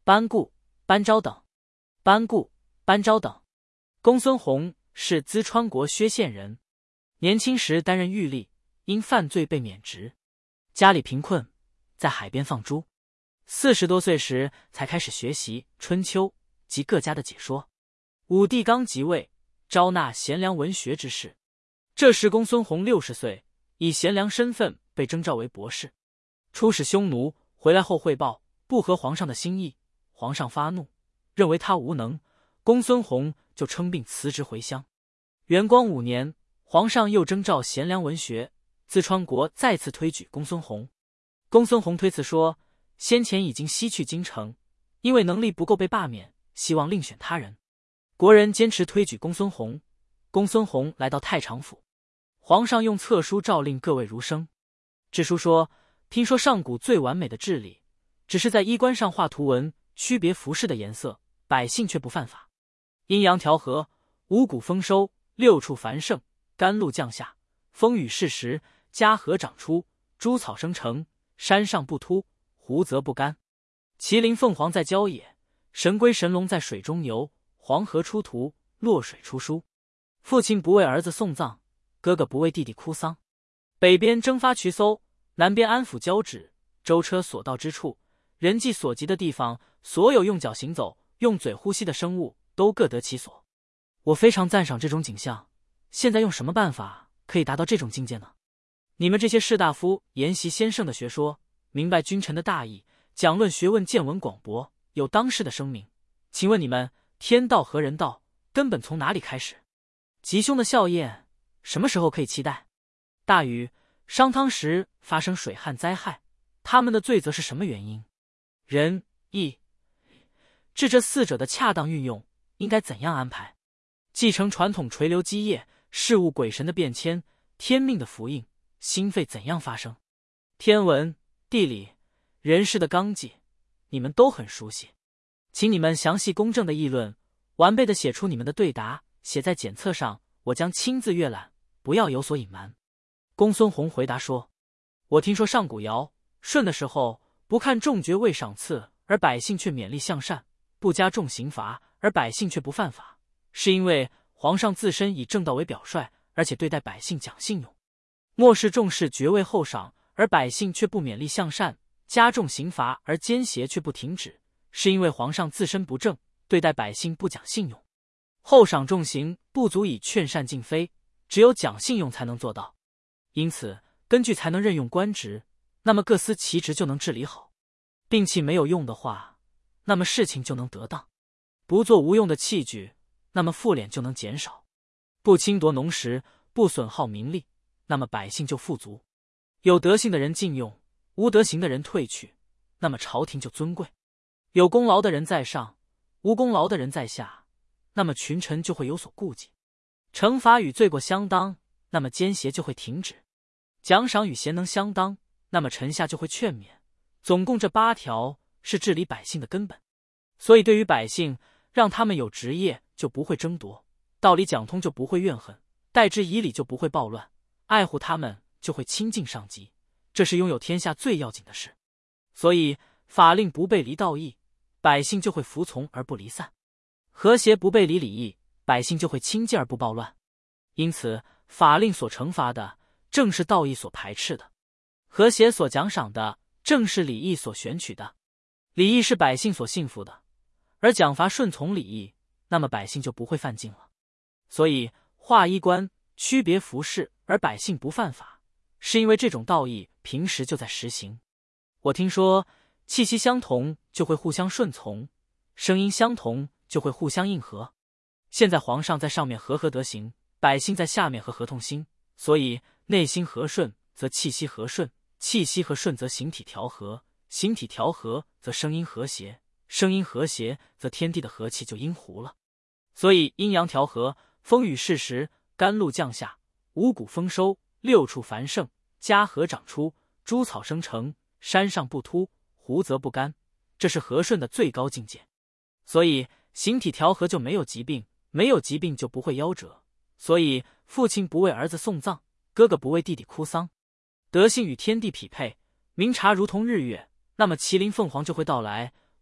班固、班昭等。班固、班昭等。公孙弘是淄川国薛县人，年轻时担任狱吏，因犯罪被免职，家里贫困，在海边放猪。40多岁时才开始学习《春秋》及各家的解说。武帝刚即位，招纳贤良文学之士。这时公孙弘60岁，以贤良身份被征召为博士。出使匈奴，回来后汇报，不合皇上的心意，皇上发怒，认为他无能，公孙弘就称病辞职回乡。元光5年，皇上又征召贤良文学，淄川国再次推举公孙弘。公孙弘推辞说，先前已经西去京城，因为能力不够被罢免，希望另选他人。国人坚持推举公孙弘。公孙弘来到太常府，皇上用册书诏令各位儒生。制书说，听说上古最完美的治理，只是在衣冠上画图文，区别服饰的颜色，百姓却不犯法。阴阳调和，五谷丰收，六畜繁盛，甘露降下，风雨适时，嘉禾长出，诸草生成，山上不秃，湖泽不干。麒麟凤凰在郊野，神龟神龙在水中游，黄河出图，洛水出书。父亲不为儿子送葬，哥哥不为弟弟哭丧。北边征发渠搜，南边安抚交趾，舟车所到之处，人迹所及的地方，所有用脚行走、用嘴呼吸的生物都各得其所。我非常赞赏这种景象，现在用什么办法可以达到这种境界呢？你们这些士大夫研习先圣的学说，明白君臣的大义，讲论学问，见闻广博，有当世的声名，请问你们天道和人道根本从哪里开始？吉凶的效验什么时候可以期待？大禹、商汤时发生水旱灾害，他们的罪责是什么原因？仁、义、智这4者的恰当运用应该怎样安排？继承传统垂流基业，事物鬼神的变迁，天命的符应，心肺怎样发生？天文、地理、人事的纲纪，你们都很熟悉，请你们详细公正的议论，完备的写出你们的对答，写在检册上，我将亲自阅览，不要有所隐瞒。公孙弘回答说，我听说上古尧、舜的时候，不看重爵位赏赐，而百姓却勉励向善，不加重刑罚，而百姓却不犯法，是因为皇上自身以正道为表率，而且对待百姓讲信用。末世重视爵位厚赏，而百姓却不勉励向善，加重刑罚，而奸邪却不停止，是因为皇上自身不正，对待百姓不讲信用。厚赏重刑不足以劝善尽非，只有讲信用才能做到。因此根据才能任用官职，那么各司其职就能治理好。兵器没有用的话，那么事情就能得当。不做无用的器具，那么赋敛就能减少。不侵夺农时，不损耗民力，那么百姓就富足。有德行的人禁用，无德行的人退去，那么朝廷就尊贵。有功劳的人在上，无功劳的人在下，那么群臣就会有所顾忌。惩罚与罪过相当，那么奸邪就会停止。奖赏与贤能相当，那么臣下就会劝勉。总共这8条是治理百姓的根本。所以对于百姓，让他们有职业就不会争夺，道理讲通就不会怨恨，待之以礼就不会暴乱，爱护他们就会亲近上级，这是拥有天下最要紧的事。所以法令不背离道义，百姓就会服从而不离散；和谐不背离礼义，百姓就会亲近而不暴乱。因此法令所惩罚的正是道义所排斥的，和谐所奖赏的正是礼义所选取的。礼义是百姓所信服的，而奖罚顺从礼义，那么百姓就不会犯禁了。所以划衣冠，区别服饰，而百姓不犯法，是因为这种道义平时就在实行。我听说气息相同就会互相顺从，声音相同就会互相应和。现在皇上在上面和德行，百姓在下面和同心，所以内心和顺则气息和顺，气息和顺则形体调和，形体调和则声音和谐，声音和谐则天地的和气就阴糊了。所以阴阳调和，风雨适时，甘露降下，五谷丰收，六畜繁盛，嘉禾长出，诸草生成，山上不秃，湖泽不干，这是和顺的最高境界。所以形体调和就没有疾病，没有疾病就不会夭折。所以父亲不为儿子送葬，哥哥不为弟弟哭丧。德性与天地匹配，明察如同日月，那么麒麟凤凰就会到来，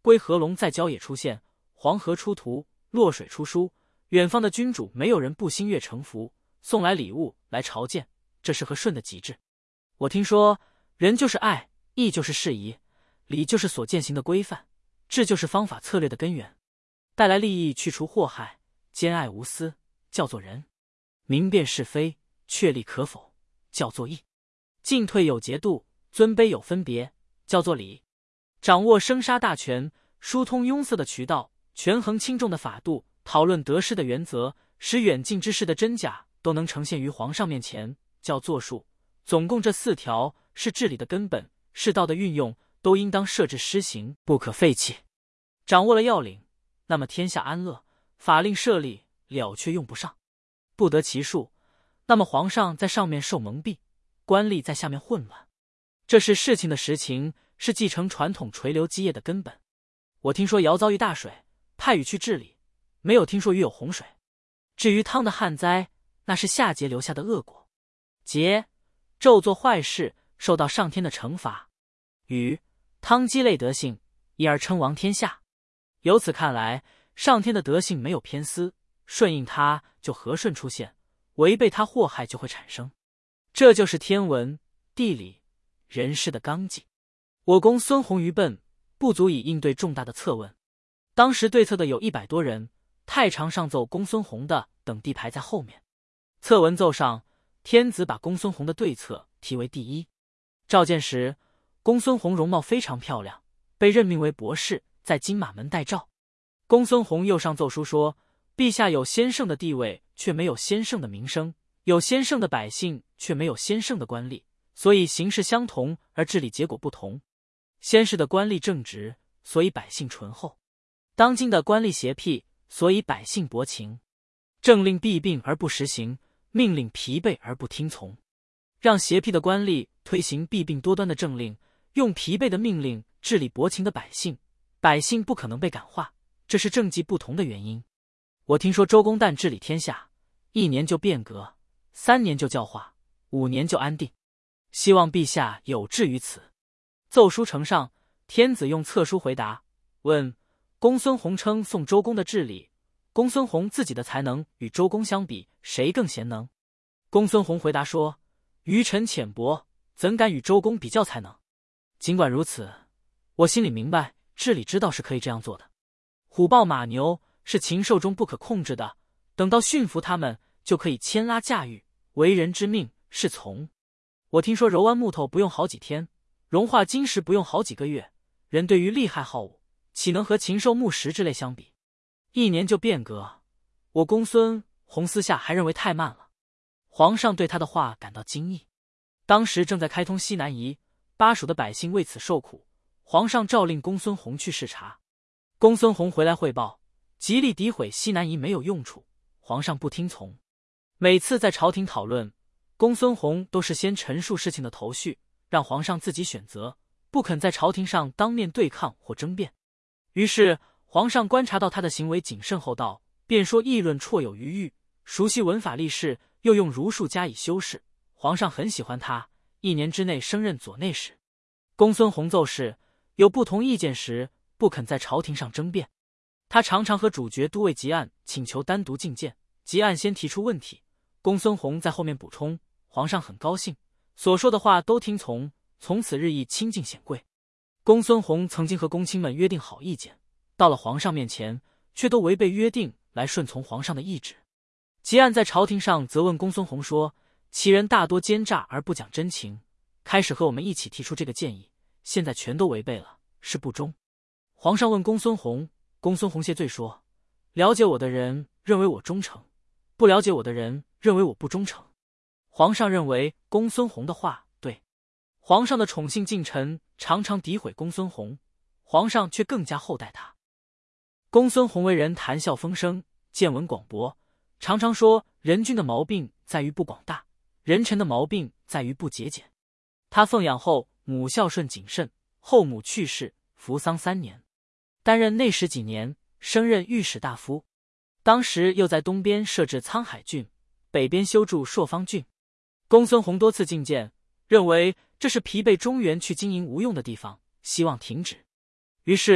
龟和龙在郊野出现，黄河出图，洛水出书，远方的君主没有人不心悦诚服，送来礼物来朝见，这是和顺的极致。我听说，仁就是爱，义就是事宜，礼就是所践行的规范，智就是方法策略的根源。带来利益，去除祸害，兼爱无私，叫做仁；明辨是非，确立可否，叫做义；进退有节度，尊卑有分别，叫做礼；掌握生杀大权，疏通壅塞的渠道，权衡轻重的法度，讨论得失的原则，使远近之事的真假都能呈现于皇上面前，叫做术。总共这4条是治理的根本，世道的运用都应当设置施行，不可废弃。掌握了要领，那么天下安乐；法令设立了却用不上，不得其数，那么皇上在上面受蒙蔽，官吏在下面混乱。这是事情的实情，是继承传统垂流基业的根本。我听说尧遭遇大水，派禹去治理，没有听说禹有洪水。至于汤的旱灾，那是夏桀留下的恶果。桀、纣做坏事，受到上天的惩罚；禹、汤鸡类德性，因而称王天下。由此看来，上天的德性没有偏私，顺应他就和顺出现，违背他祸害就会产生。这就是天文、地理、人事的纲纪。我公孙弘愚笨，不足以应对重大的策问。当时对策的有100多人，太常上奏公孙弘的等地排在后面。策文奏上，天子把公孙弘的对策提为第一。召见时，公孙弘容貌非常漂亮，被任命为博士，在金马门待召。公孙弘又上奏书说，陛下有先圣的地位，却没有先圣的名声；有先圣的百姓，却没有先圣的官吏，所以形势相同而治理结果不同。先世的官吏正直，所以百姓淳厚；当今的官吏邪僻，所以百姓薄情。政令弊病而不实行，命令疲惫而不听从。让邪僻的官吏推行弊病多端的政令，用疲惫的命令治理薄情的百姓，百姓不可能被感化，这是政绩不同的原因。我听说周公旦治理天下，1年就变革，3年就教化，5年就安定。希望陛下有志于此。奏书呈上，天子用册书回答，问公孙弘称宋周公的治理，公孙弘自己的才能与周公相比，谁更贤能？公孙弘回答说，愚臣浅薄，怎敢与周公比较才能？尽管如此，我心里明白，治理之道是可以这样做的。虎豹马牛是禽兽中不可控制的，等到驯服它们，就可以牵拉驾驭，为人之命是从。我听说揉完木头不用好几天，融化金石不用好几个月，人对于利害好恶，岂能和禽兽木石之类相比？1年就变革，我公孙弘私下还认为太慢了。皇上对他的话感到惊异。当时正在开通西南夷，巴蜀的百姓为此受苦，皇上诏令公孙弘去视察。公孙弘回来汇报，极力诋毁西南夷没有用处，皇上不听从。每次在朝廷讨论，公孙弘都是先陈述事情的头绪，让皇上自己选择，不肯在朝廷上当面对抗或争辩。于是皇上观察到他的行为谨慎厚道，便说议论绰有余裕，熟悉文法历事，又用儒术加以修饰。皇上很喜欢他，1年之内升任左内史。公孙弘奏事，有不同意见时，不肯在朝廷上争辩。他常常和主角都尉汲黯请求单独觐见，汲黯先提出问题，公孙弘在后面补充，皇上很高兴，所说的话都听从，从此日益亲近显贵。公孙弘曾经和公卿们约定好意见，到了皇上面前，却都违背约定来顺从皇上的意志。汲黯在朝廷上责问公孙弘说，其人大多奸诈而不讲真情，开始和我们一起提出这个建议，现在全都违背了，是不忠。皇上问公孙弘，公孙弘谢罪说，了解我的人认为我忠诚，不了解我的人认为我不忠诚。皇上认为公孙弘的话对。皇上的宠幸近臣常常诋毁公孙弘，皇上却更加厚待他。公孙弘为人谈笑风生，见闻广博，常常说人君的毛病在于不广大，人臣的毛病在于不节俭。他奉养后，母孝顺谨慎，后母去世，服丧3年，担任内史几年，升任御史大夫。当时又在东边设置沧海郡，北边修筑朔方郡。公孙弘多次进谏，认为这是疲惫中原去经营无用的地方，希望停止。于是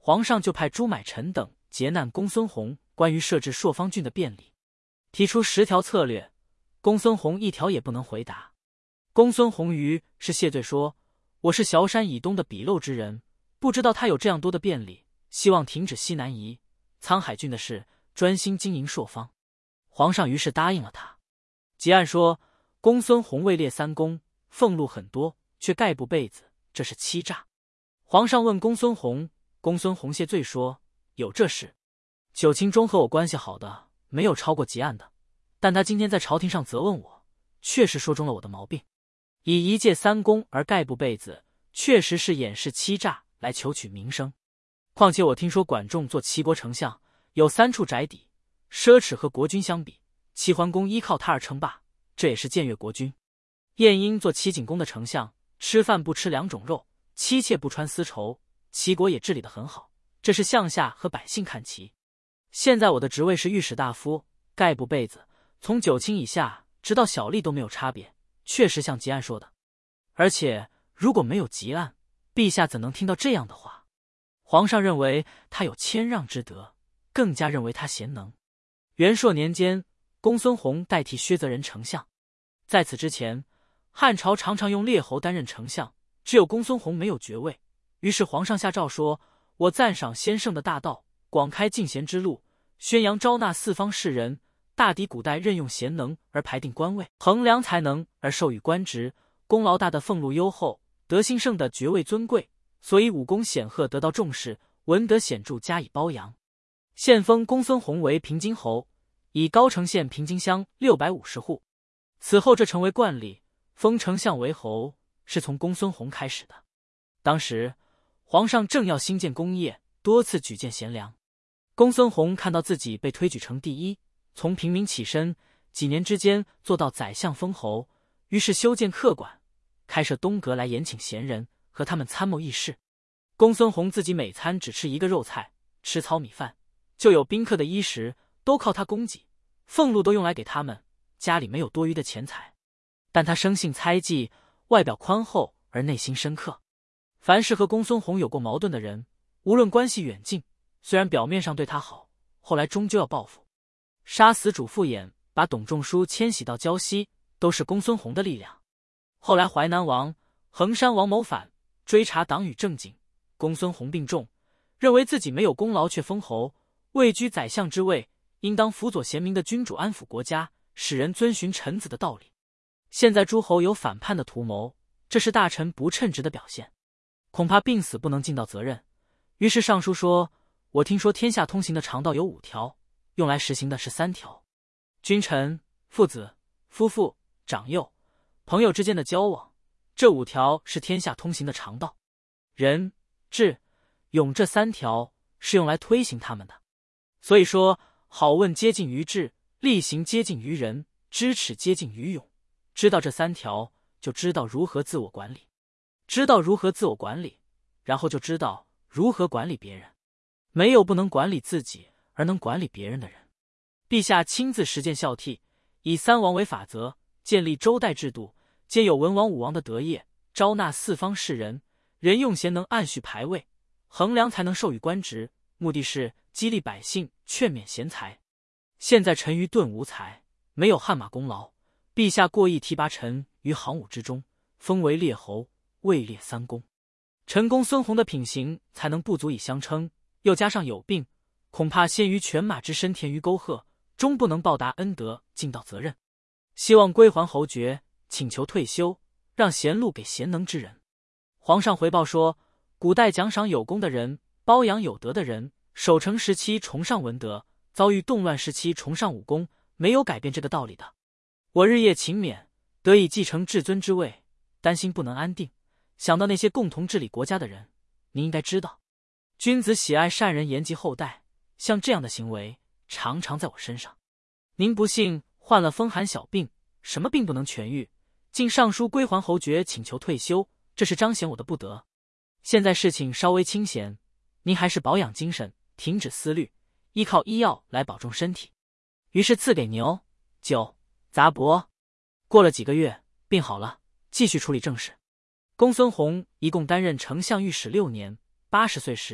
皇上就派朱买臣等劫难公孙弘关于设置朔方郡的便礼，提出10条策略，公孙弘1条也不能回答。公孙弘于是谢罪说：“我是崤山以东的鄙陋之人，不知道他有这样多的便礼，希望停止西南夷、沧海郡的事，专心经营朔方。”皇上于是答应了他。结案说，公孙弘位列3公，俸禄很多，却盖不被子，这是欺诈。皇上问公孙弘，公孙弘谢罪说：“有这事。九卿中和我关系好的，没有超过结案的，但他今天在朝廷上责问我，确实说中了我的毛病。以一介3公而盖不被子，确实是掩饰欺诈来求取名声。况且我听说管仲做齐国丞相，有3处宅邸，奢侈和国君相比，齐桓公依靠他而称霸，这也是僭越国君。晏婴做齐景公的丞相，吃饭不吃2种肉，妻妾不穿丝绸，齐国也治理得很好，这是向下和百姓看齐。现在我的职位是御史大夫，盖不被子，从9卿以下直到小吏都没有差别，确实像结案说的。而且如果没有结案，陛下怎能听到这样的话？皇上认为他有谦让之德，更加认为他贤能。元朔年间，公孙弘代替薛泽仁丞相。在此之前，汉朝常常用列侯担任丞相，只有公孙弘没有爵位。于是皇上下诏说：“我赞赏先圣的大道，广开进贤之路，宣扬招纳4方士人，大抵古代任用贤能而排定官位，衡量才能而授予官职，功劳大的俸禄优厚，德行盛的爵位尊贵，所以武功显赫得到重视，文德显著加以褒扬。现封公孙弘为平津侯，以高城县平津乡650户。此后这成为惯例，封丞相为侯是从公孙弘开始的。当时皇上正要兴建功业，多次举荐贤良。公孙弘看到自己被推举成第一，从平民起身，几年之间做到宰相封侯，于是修建客馆，开设东阁来延请贤人，和他们参谋议事。公孙弘自己每餐只吃1个肉菜，吃糙米饭，就有宾客的衣食都靠他供给，俸禄都用来给他们，家里没有多余的钱财。但他生性猜忌，外表宽厚而内心深刻。凡是和公孙弘有过矛盾的人，无论关系远近，虽然表面上对他好，后来终究要报复。杀死主父偃，把董仲舒迁徙到胶西，都是公孙弘的力量。后来淮南王、衡山王谋反，追查党羽正经，公孙弘病重，认为自己没有功劳却封侯，位居宰相之位，应当辅佐贤明的君主安抚国家，使人遵循臣子的道理。现在诸侯有反叛的图谋，这是大臣不称职的表现，恐怕病死不能尽到责任。于是上书说：“我听说天下通行的常道有5条，用来实行的是3条。君臣、父子、夫妇、长幼、朋友之间的交往，这5条是天下通行的常道。仁、智、勇这3条是用来推行他们的。所以说，好问接近于智，力行接近于仁，知耻接近于勇。知道这3条，就知道如何自我管理。知道如何自我管理，然后就知道如何管理别人。没有不能管理自己而能管理别人的人。陛下亲自实践孝悌，以3王为法则，建立周代制度，皆有文王武王的德业，招纳4方士人，人用贤能按序排位，衡量才能授予官职，目的是激励百姓，劝勉贤才。现在臣愚钝无才，没有汗马功劳，陛下过意提拔臣于行伍之中，封为列侯，位列3公。臣公孙弘的品行才能不足以相称，又加上有病，恐怕先于犬马之身填于沟壑，终不能报答恩德，尽到责任。希望归还侯爵，请求退休，让贤禄给贤能之人。”皇上回报说，古代奖赏有功的人，褒扬有德的人，守成时期崇尚文德，遭遇动乱时期崇尚武功，没有改变这个道理的。我日夜勤勉，得以继承至尊之位，担心不能安定，想到那些共同治理国家的人，您应该知道，君子喜爱善人延及后代，像这样的行为常常在我身上。您不幸患了风寒小病，什么病不能痊愈，竟上书归还侯爵，请求退休，这是彰显我的不德。现在事情稍微清闲，您还是保养精神，停止思虑，依靠医药来保重身体。于是赐给牛、酒、杂帛。过了几个月，病好了，继续处理政事。公孙弘一共担任丞相御史6年，80岁时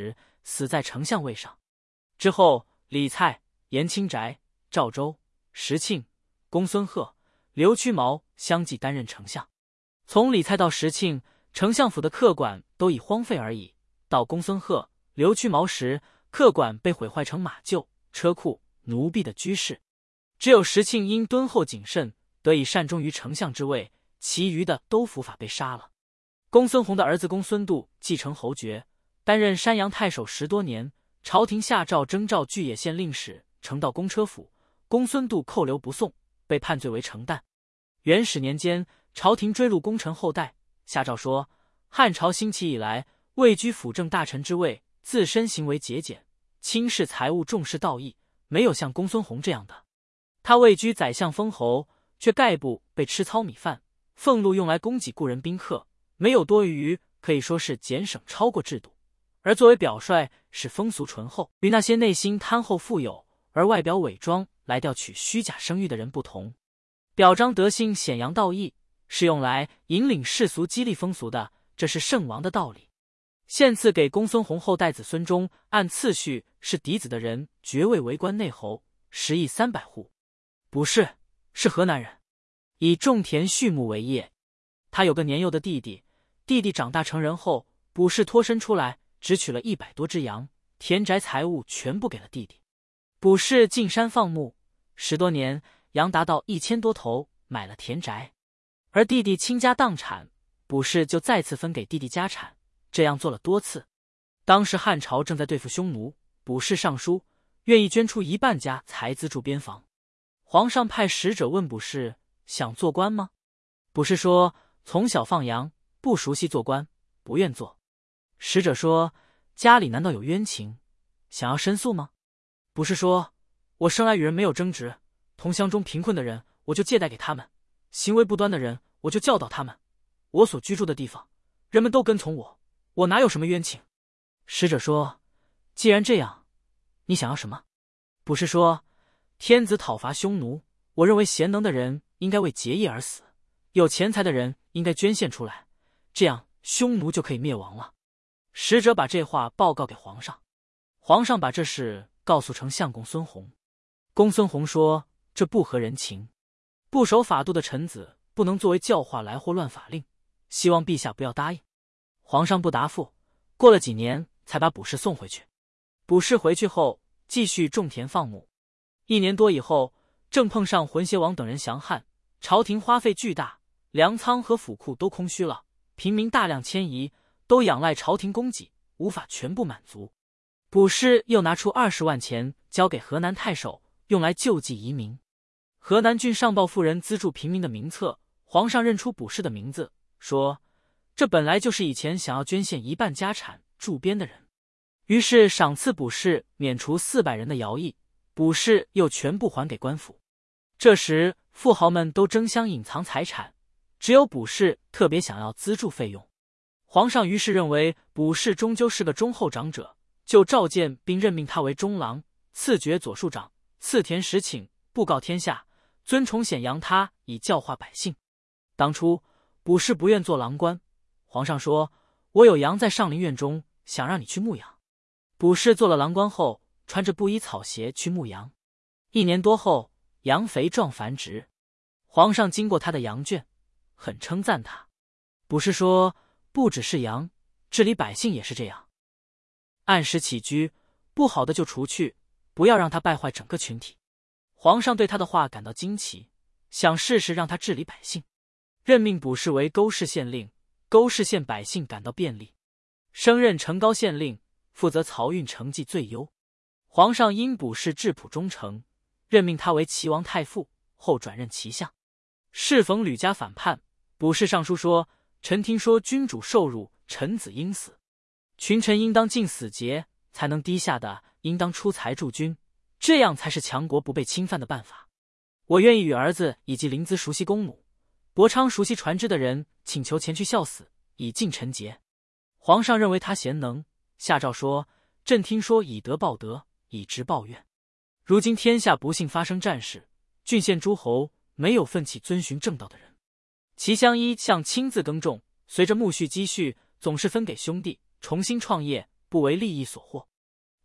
死在丞相位上。之后，李蔡、严清宅、赵州、石庆、公孙贺、刘屈毛相继担任丞相。从李蔡到石庆，丞相府的客馆都已荒废而已；到公孙贺、刘屈毛时，客馆被毁坏成马厩、车库、奴婢的居室。只有石庆因敦厚谨慎，得以善终于丞相之位，其余的都伏法被杀了。公孙弘的儿子公孙度继承侯爵，担任山阳太守10多年。朝廷下诏征召巨野县令史呈到公车府，公孙度扣留不送，被判罪为成旦。元始年间，朝廷追录功臣后代，下诏说，汉朝兴起以来，位居辅政大臣之位，自身行为节俭，轻视财物，重视道义，没有像公孙弘这样的。他位居宰相封侯，却概不被吃糙米饭，俸禄用来供给故人宾客，没有多余，可以说是俭省超过制度。而作为表率，是风俗淳厚，与那些内心贪厚富有而外表伪装来调取虚假声誉的人不同。表彰德性，显扬道义，是用来引领世俗，激励风俗的，这是圣王的道理。献赐给公孙弘后代子孙中，按次序是嫡子的人爵位为关内侯，10亿300户。卜氏是河南人，以种田畜牧为业。他有个年幼的弟弟，弟弟长大成人后，卜氏脱身出来，只取了100多只羊，田宅财物全部给了弟弟。卜氏进山放牧10多年，羊达到1000多头，买了田宅。而弟弟倾家荡产，卜氏就再次分给弟弟家产，这样做了多次。当时汉朝正在对付匈奴，卜氏上书，愿意捐出1半家财资助边防。皇上派使者问卜氏想做官吗？卜氏说从小放羊，不熟悉做官，不愿做。使者说家里难道有冤情，想要申诉吗？卜氏说我生来与人没有争执，同乡中贫困的人我就借贷给他们，行为不端的人我就教导他们，我所居住的地方人们都跟从我，我哪有什么冤情？使者说既然这样，你想要什么？卜氏说天子讨伐匈奴，我认为贤能的人应该为结义而死，有钱财的人应该捐献出来，这样匈奴就可以灭亡了。使者把这话报告给皇上，皇上把这事告诉丞相公孙弘。公孙弘说这不合人情，不守法度的臣子不能作为教化来祸乱法令，希望陛下不要答应。皇上不答复，过了几年才把卜氏送回去。卜氏回去后继续种田放牧，1年多以后，正碰上浑邪王等人降汉，朝廷花费巨大，粮仓和府库都空虚了，平民大量迁移，都仰赖朝廷供给，无法全部满足。卜氏又拿出20万钱交给河南太守，用来救济移民。河南郡上报富人资助平民的名册，皇上认出卜氏的名字，说这本来就是以前想要捐献1半家产驻边的人，于是赏赐卜氏免除400人的徭役，卜氏又全部还给官府。这时富豪们都争相隐藏财产，只有卜氏特别想要资助费用。皇上于是认为卜氏终究是个忠厚长者，就召见并任命他为中郎，赐爵左庶长，赐田10顷，布告天下，尊崇显扬他，以教化百姓。当初卜氏不愿做郎官，皇上说我有羊在上林苑中，想让你去牧羊。卜氏做了郎官后，穿着布衣草鞋去牧羊，1年多后，羊肥壮繁殖。皇上经过他的羊圈，很称赞他。卜氏说不只是羊，治理百姓也是这样，按时起居，不好的就除去，不要让他败坏整个群体。皇上对他的话感到惊奇，想试试让他治理百姓，任命卜氏为沟氏县令，沟氏县百姓感到便利，升任成高县令，负责漕运成绩最优。皇上因卜氏质朴忠诚，任命他为齐王太傅，后转任齐相。适逢吕家反叛，卜氏上书说臣听说君主受辱，臣子应死，群臣应当尽死节，才能低下的应当出财助君，这样才是强国不被侵犯的办法。我愿意与儿子以及临淄熟悉公母，伯昌熟悉船只的人，请求前去效死，以尽臣节。皇上认为他贤能，下诏说朕听说以德报德，以直报怨，如今天下不幸发生战事，郡县诸侯没有奋起遵循正道的人，齐襄一向亲自耕种，随着苜蓿积蓄，总是分给兄弟，重新创业，不为利益所惑。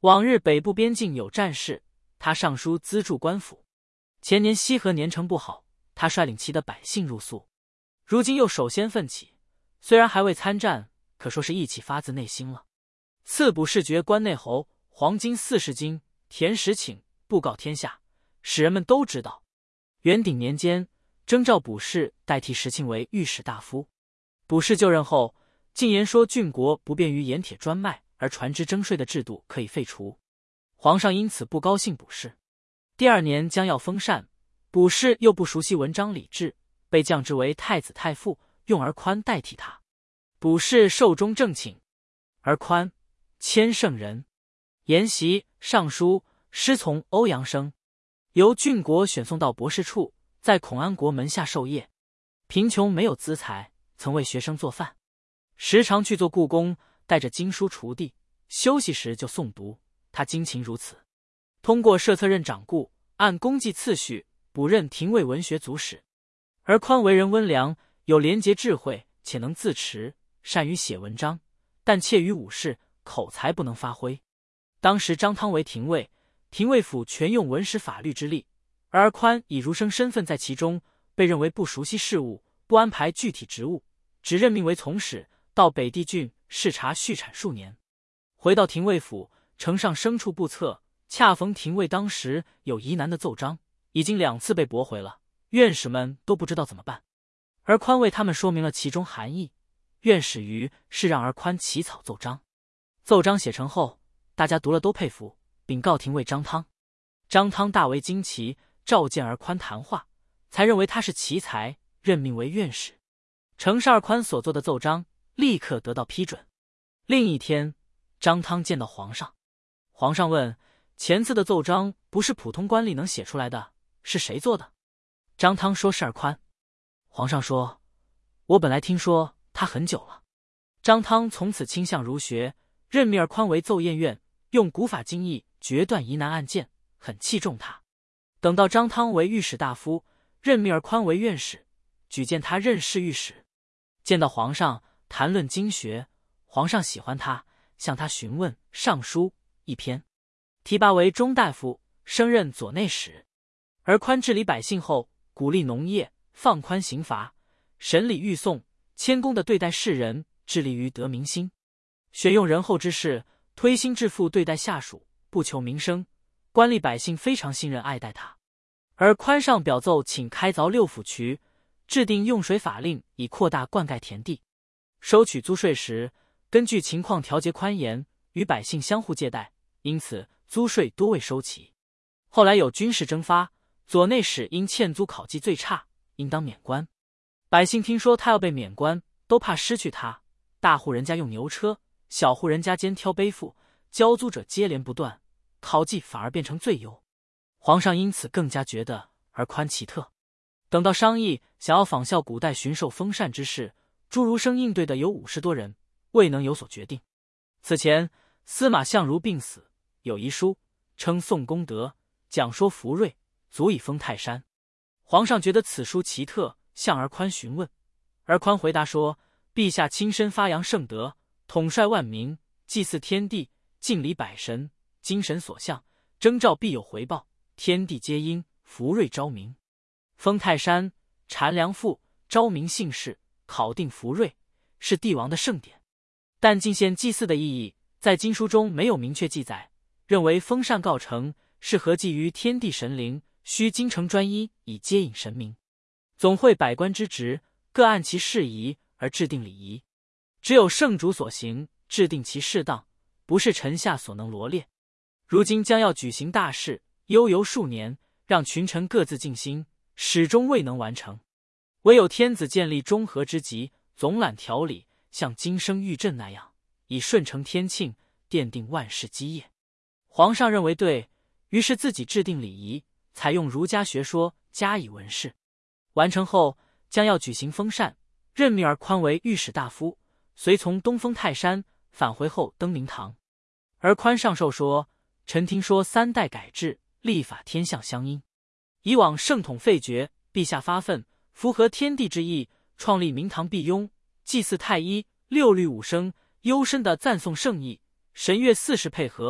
往日北部边境有战事，他上书资助官府。前年西河年成不好，他率领其的百姓入宿。如今又首先奋起，虽然还未参战，可说是义气发自内心了。赐卜士爵关内侯，黄金40斤，田10顷，布告天下，使人们都知道。元鼎年间，征召卜士代替石庆为御史大夫。卜士就任后，进言说郡国不便于盐铁专卖而船只征税的制度可以废除。皇上因此不高兴卜士。第2年将要封禅，卜士又不熟悉文章礼制，被降职为太子太傅，用儿宽代替他。卜士寿终正寝。儿宽，谦圣人，沿袭尚书，师从欧阳生，由郡国选送到博士处，在孔安国门下授业。贫穷没有资财，曾为学生做饭，时常去做故宫，带着经书锄地，休息时就诵读。他精勤如此。通过设策任掌故，按功绩次序补任廷尉文学组史。儿宽为人温良，有廉洁智慧，且能自持，善于写文章，但怯于武士，口才不能发挥。当时张汤为廷尉，廷尉府全用文史法律之力，而儿宽以儒生身份在其中，被认为不熟悉事务，不安排具体职务，只任命为从史，到北地郡视察畜产数年。回到廷尉府，呈上牲畜部册，恰逢廷尉当时有疑难的奏章，已经2次被驳回了，院士们都不知道怎么办。儿宽为他们说明了其中含义，院士于是让儿宽起草奏章。奏章写成后，大家读了都佩服，禀告廷尉张汤。张汤大为惊奇，召见儿宽谈话，才认为他是奇才，任命为院士。呈上儿宽所做的奏章，立刻得到批准。另一天，张汤见到皇上，皇上问：前次的奏章不是普通官吏能写出来的，是谁做的？张汤说是儿宽。皇上说：我本来听说他很久了。张汤从此倾向儒学，任命儿宽为奏验院，用古法精义决断疑难案件，很器重他。等到张汤为御史大夫，任命儿宽为院士，举荐他任侍御史。见到皇上谈论经学，皇上喜欢他，向他询问尚书1篇，提拔为中大夫，升任左内史。儿宽治理百姓后，鼓励农业，放宽刑罚，审理狱讼，谦恭地对待世人，致力于得民心。选用仁厚之士，推心置腹对待下属，不求名声，官吏百姓非常信任爱戴他。而宽上表奏请开凿6府渠，制定用水法令，以扩大灌溉田地。收取租税时，根据情况调节宽严，与百姓相互借贷，因此租税多未收齐。后来有军事征发，左内史因欠租考绩最差，应当免官。百姓听说他要被免官，都怕失去他。大户人家用牛车，小户人家兼挑背负，交租者接连不断，考绩反而变成最优。皇上因此更加觉得儿宽奇特。等到商议想要仿效古代巡狩封禅之事，朱儒生应对的有50多人，未能有所决定。此前司马相如病死，有遗书称宋功德，讲说福瑞，足以封泰山。皇上觉得此书奇特，向儿宽询问。儿宽回答说：陛下亲身发扬圣德，统帅万民，祭祀天地，敬礼百神，精神所向，征召必有回报，天地皆因，福瑞昭明。封泰山，禅良赋，昭明姓氏，考定福瑞，是帝王的盛典。但进献祭祀的意义，在经书中没有明确记载，认为封禅告成是合祭于天地神灵，需精诚专一，以接引神明。总会百官之职，各按其事宜而制定礼仪，只有圣主所行，制定其适当，不是臣下所能罗列。如今将要举行大事，悠游数年，让群臣各自尽心，始终未能完成。唯有天子建立中和之极，总揽条理，像今生玉振那样，以顺承天庆，奠定万世基业。皇上认为对，于是自己制定礼仪，采用儒家学说，加以文饰。完成后，将要举行封禅，任命儿宽为御史大夫，随从东封泰山，返回后登明堂。儿宽上奏说：臣听说3代改制，立法天象相应，以往圣统废绝，陛下发愤，符合天地之意，创立明堂辟雍，祭祀太一，6律5声，幽深的赞颂圣意，神乐40配合，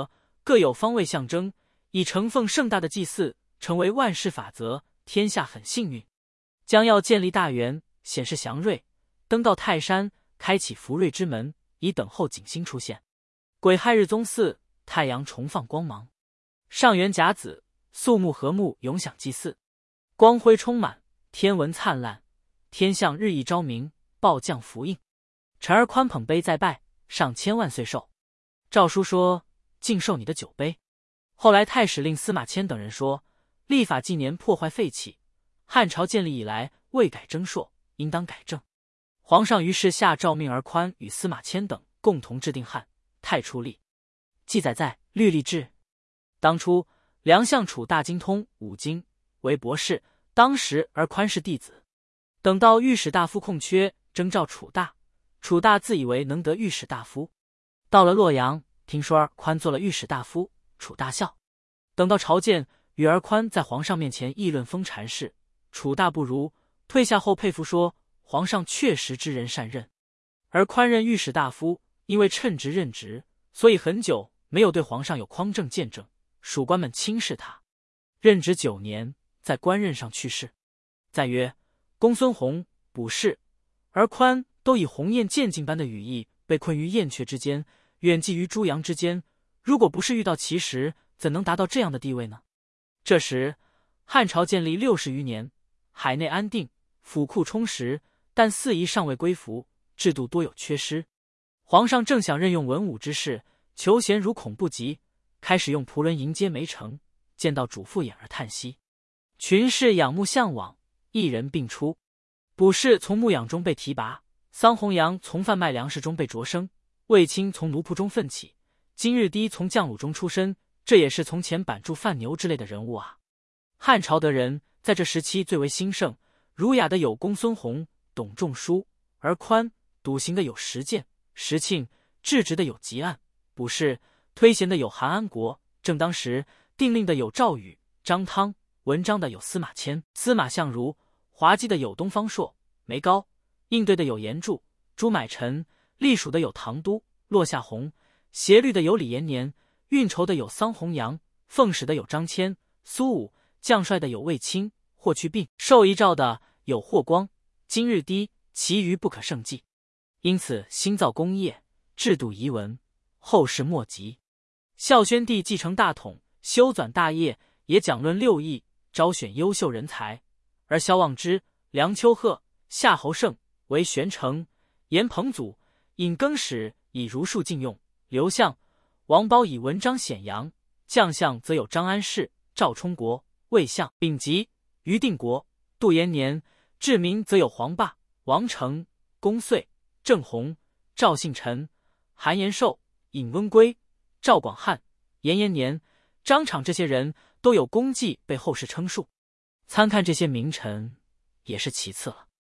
各有方位象征，以承奉盛大的祭祀，成为万世法则，天下很幸运。将要建立大元，显示祥瑞，登到泰山，开启福瑞之门，以等候景星出现。癸亥日宗祀，太阳重放光芒。上元甲子，肃穆和睦，永享祭祀，光辉充满，天文灿烂，天象日益昭明，报降福应。臣儿宽捧杯再拜，上千万岁寿。诏书说，敬受你的酒杯。后来太史令司马迁等人说，历法纪年破坏废弃，汉朝建立以来未改征朔，应当改正。皇上于是下诏命儿宽与司马迁等共同制定汉太初历，记载在《律历志》。当初梁相楚大精通五经，为博士，当时儿宽是弟子。等到御史大夫空缺，征召楚大，楚大自以为能得御史大夫。到了洛阳，听说儿宽做了御史大夫，楚大笑。等到朝见，与儿宽在皇上面前议论封禅事，楚大不如，退下后佩服说，皇上确实知人善任。而宽任御史大夫，因为称职任职，所以很久没有对皇上有匡正见证，属官们轻视他。任职9年，在官任上去世。再曰，公孙弘、卜氏、而宽都以鸿雁渐进般的羽翼，被困于燕雀之间，远寄于诸阳之间。如果不是遇到奇时，怎能达到这样的地位呢？这时汉朝建立60余年，海内安定，府库充实，但四夷尚未归服，制度多有缺失。皇上正想任用文武之士，求贤如恐不及，开始用仆人迎接没成，见到主父掩而叹息。群士仰慕向往，一人并出。卜氏从牧养中被提拔，桑弘羊从贩卖粮食中被擢升，卫青从奴仆中奋起，今日低从将虏中出身，这也是从前板柱范牛之类的人物啊。汉朝的人在这时期最为兴盛，儒雅的有公孙弘、董仲舒，而宽；笃行的有石建、石庆；质直的有汲黯、卜氏；推贤的有韩安国；正当时定令的有赵宇、张汤；文章的有司马迁、司马相如；滑稽的有东方朔、梅高；应对的有严柱、朱买臣；隶属的有唐都、落下闳；协律的有李延年；运筹的有桑弘羊；奉使的有张骞、苏武；将帅的有卫青、霍去病；授遗诏的有霍光、今日低，其余不可胜计。因此兴造功业，制度遗文，后世莫及。孝宣帝继承大统，修纂大业，也讲论六艺，招选优秀人才。而萧望之、梁丘壑、夏侯胜为玄成，严彭祖、尹更始以儒术禁用，刘向、王褒以文章显扬。将相则有张安世、赵充国、魏相、丙吉、于定国、杜延年；治民则有黄霸、王成、公遂、郑弘、赵信臣、韩延寿、尹温圭、赵广汉、严延年、张敞，这些人都有功绩被后世称述。参看这些名臣也是其次了。